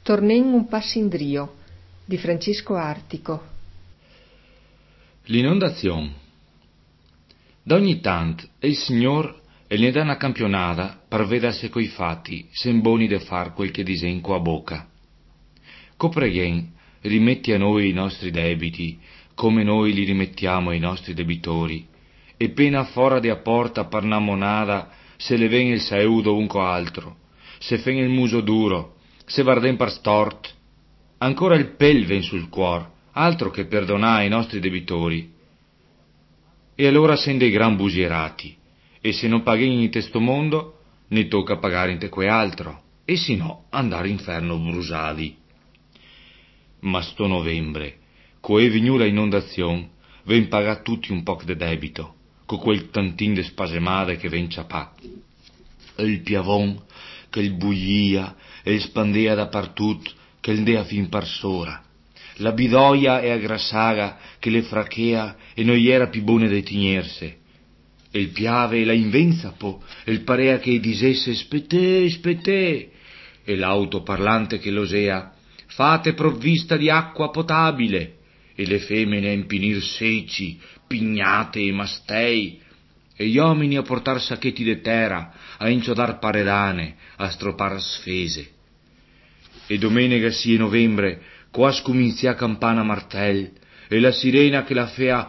Tornen un passindrio di Francesco Artico. L'inondazione. D'ogni tant il Signor e ne dà una campionata per vedersi coi fatti, semboni de far quel che disenco a bocca. Copreghen, rimetti a noi i nostri debiti, come noi li rimettiamo ai nostri debitori, e pena fora de a porta per una monada, se le ven il saeudo unco altro, se fen il muso duro, se varden per stort, ancora il pel ven sul cuor, altro che perdonà ai nostri debitori. E allora sen dei gran busierati, e se non paghen in testo mondo, ne tocca pagare in te que altro, e si no andare inferno brusadi. Ma sto novembre, coe vignu la inondazion, ven paga tutti un poc de debito, co quel tantin de spasemade che ven ciapà. Il piavon, che il buia, e il spandea dappertut, che il dea fin par sora. La bidoia e a grassaga, che le frachea, e non era pi bone de tignerse. E il piave e la invenzapo, e il parea che disesse spetè, spetè, e l'auto parlante che losea, fate provvista di acqua potabile, e le femmine a impinir seci, pignate e mastei, e gli uomini a portar sacchetti de terra, a inciodar paredane, a stropar sfese. E domenica sì e novembre, qua scominzia campana martel, e la sirena che la fea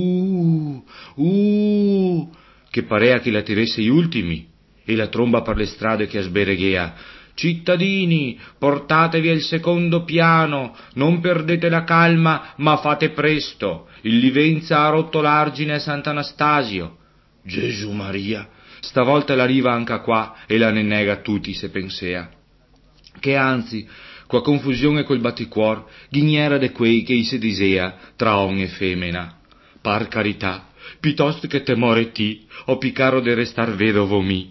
che parea che la tiresse gli ultimi, e la tromba per le strade che sbereghea, cittadini, portatevi al secondo piano, non perdete la calma, ma fate presto, il Livenza ha rotto l'argine a Sant'Anastasio. Gesù Maria, stavolta la riva anche qua e la ne nega tutti se pensea. Che anzi, qua confusione col batticuor, ghiniera de quei che i se disea tra on e femina. Par carità, piuttosto che temore ti, o picaro de restar vedovo mi.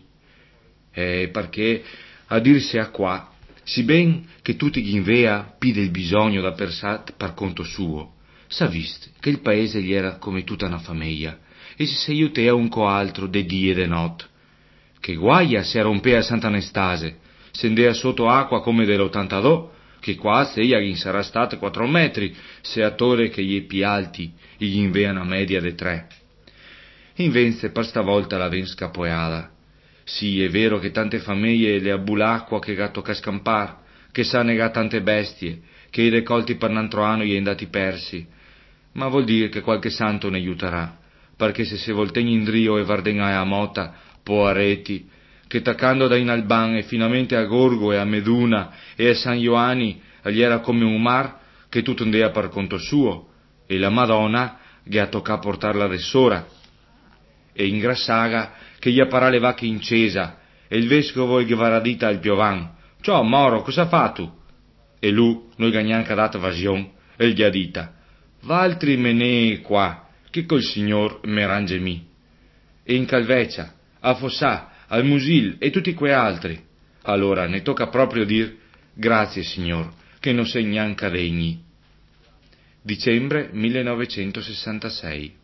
Perché, a dirsi a qua, si ben che tutti ghinvea pide il bisogno da persat par conto suo, s'ha vist che il paese gli era come tutta una famiglia, e si aiutea un co altro de dì e de not. Che guaia se rompea Sant'Anastase, scendea sotto acqua come dell'82, che qua seia gli sarà state 4 metri, se a torre che gli più alti gli invea una media de 3. Invece per stavolta la ven scapoeada. Sì, è vero che tante famiglie le abbu l'acqua che gatto ca scampar, che sa nega tante bestie, che i recolti per un altro anno gli è andati persi, ma vuol dire che qualche santo ne aiuterà, perché se voltegni in drio e vardengai a mota, poareti, che taccando da in Alban e finamente a Gorgo e a Meduna e a San Ioanni gli era come un mar che tutto andea per conto suo, e la Madonna gli ha tocca portarla de sora, e in Grassaga che gli apparà le vacche in cesa, e il vescovo gli varadita al piovan, ciò Moro, cosa fa tu? E lui noi gagnanca data vasion, e gli ha dita, valtri menee qua, che col signor merange mi. E in Calvecia, a Fossà, al Musil e tutti quei altri. Allora ne tocca proprio dir, grazie signor, che non sei neanche degni. Dicembre 1966.